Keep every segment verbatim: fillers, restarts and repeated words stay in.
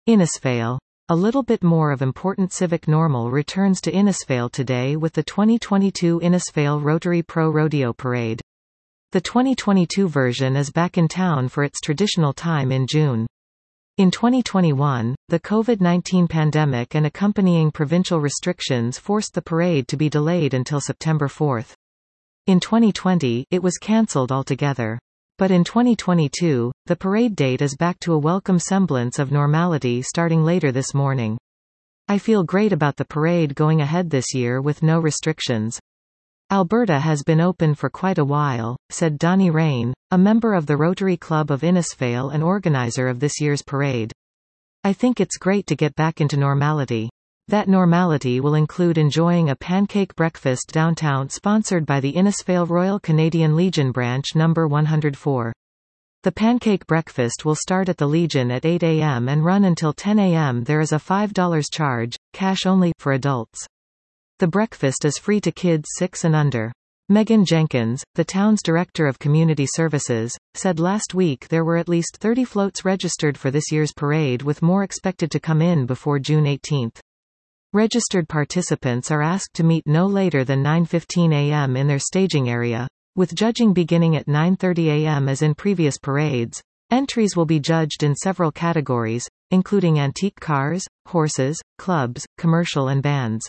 Innisfail. A little bit more of important civic normal returns to Innisfail today with the twenty twenty-two Innisfail Rotary Pro Rodeo Parade. The twenty twenty-two version is back in town for its traditional time in June. In twenty twenty-one, the COVID nineteen pandemic and accompanying provincial restrictions forced the parade to be delayed until September fourth. In twenty twenty, it was cancelled altogether. But in twenty twenty-two, the parade date is back to a welcome semblance of normality starting later this morning. I feel great about the parade going ahead this year with no restrictions. Alberta has been open for quite a while, said Donnie Rain, a member of the Rotary Club of Innisfail and organizer of this year's parade. I think it's great to get back into normality. That normality will include enjoying a pancake breakfast downtown sponsored by the Innisfail Royal Canadian Legion Branch number one hundred four. The pancake breakfast will start at the Legion at eight a m and run until ten a m There is a five dollars charge, cash only, for adults. The breakfast is free to kids six and under. Megan Jenkins, the town's Director of Community Services, said last week there were at least thirty floats registered for this year's parade with more expected to come in before June eighteenth. Registered participants are asked to meet no later than nine fifteen a m in their staging area, with judging beginning at nine thirty a m as in previous parades. Entries will be judged in several categories, including antique cars, horses, clubs, commercial and bands.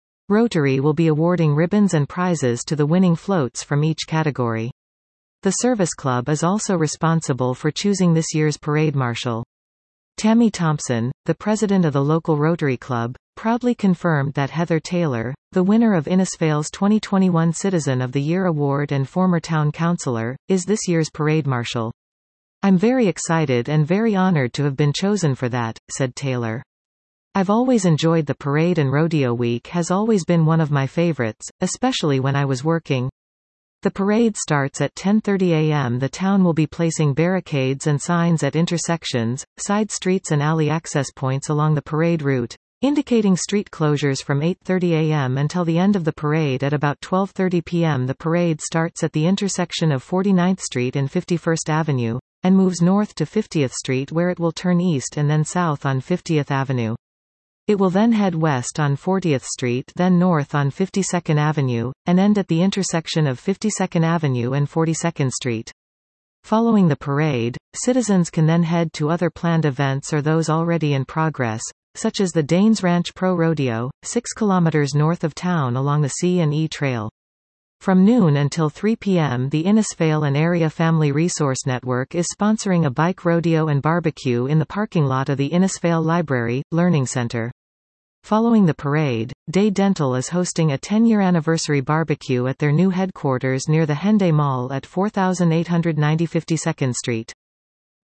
Rotary will be awarding ribbons and prizes to the winning floats from each category. The Service Club is also responsible for choosing this year's parade marshal. Tammy Thompson, the president of the local Rotary Club, proudly confirmed that Heather Taylor, the winner of Innisfail's twenty twenty-one Citizen of the Year Award and former town councillor, is this year's parade marshal. I'm very excited and very honored to have been chosen for that, said Taylor. I've always enjoyed the parade and Rodeo Week has always been one of my favorites, especially when I was working. The parade starts at ten thirty a m The town will be placing barricades and signs at intersections, side streets and alley access points along the parade route, indicating street closures from eight thirty a m until the end of the parade at about twelve thirty p m The parade starts at the intersection of forty-ninth Street and fifty-first Avenue, and moves north to fiftieth Street where it will turn east and then south on fiftieth Avenue. It will then head west on fortieth Street, then north on fifty-second Avenue, and end at the intersection of fifty-second Avenue and forty-second Street. Following the parade, citizens can then head to other planned events or those already in progress, such as the Danes Ranch Pro Rodeo, six kilometers north of town along the C and E Trail. From noon until three p m the Innisfail and Area Family Resource Network is sponsoring a bike rodeo and barbecue in the parking lot of the Innisfail Library, Learning Center. Following the parade, Day Dental is hosting a ten-year anniversary barbecue at their new headquarters near the Henday Mall at four thousand eight hundred ninety fifty-second Street.